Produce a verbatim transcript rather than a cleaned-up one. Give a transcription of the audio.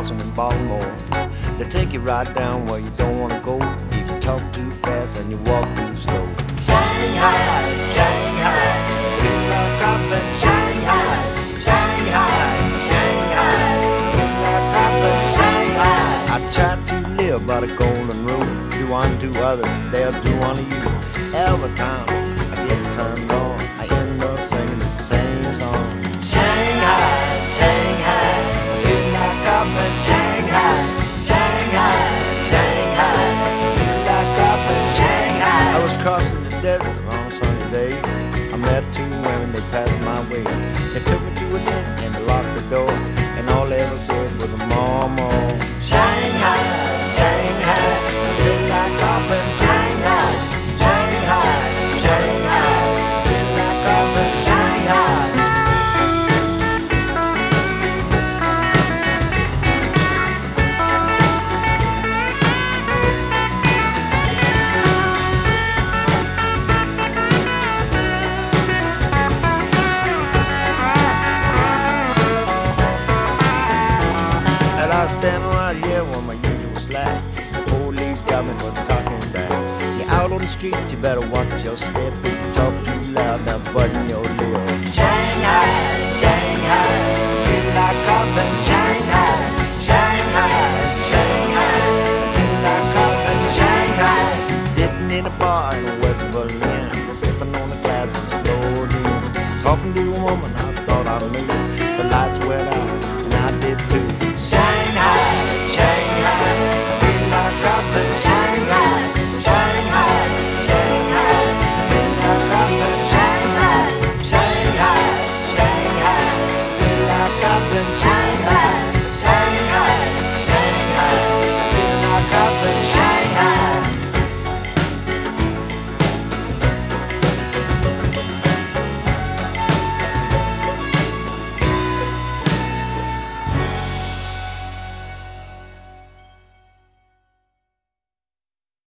crossing in Baltimore. They take you right down where you don't want to go if you talk too fast and you walk too slow. Shanghai, Shanghai, we are dropping Shanghai, Shanghai, Shanghai, we are dropping Shanghai. I try to live by the golden rule. Do unto others, they'll do unto you. Every time I get turned on, I end up singing the same song. Shanghai, Shanghai, we are dropping Shanghai, Shanghai, Shanghai, we are dropping Shanghai. I was crossing the desert on a sunny day. I met two women, they passed my way. They took me to a tent and they locked the door, and all they ever said was a mama. Shanghai, Shanghai, we are dropping Shanghai, Shanghai, Shanghai, we are dropping Shanghai. And I stand right here with my usual slack. The police got me for talking back. You're out on the street, you better watch your step. If you talk too loud, now button your lip. Shanghai, Shanghai, you like coffin.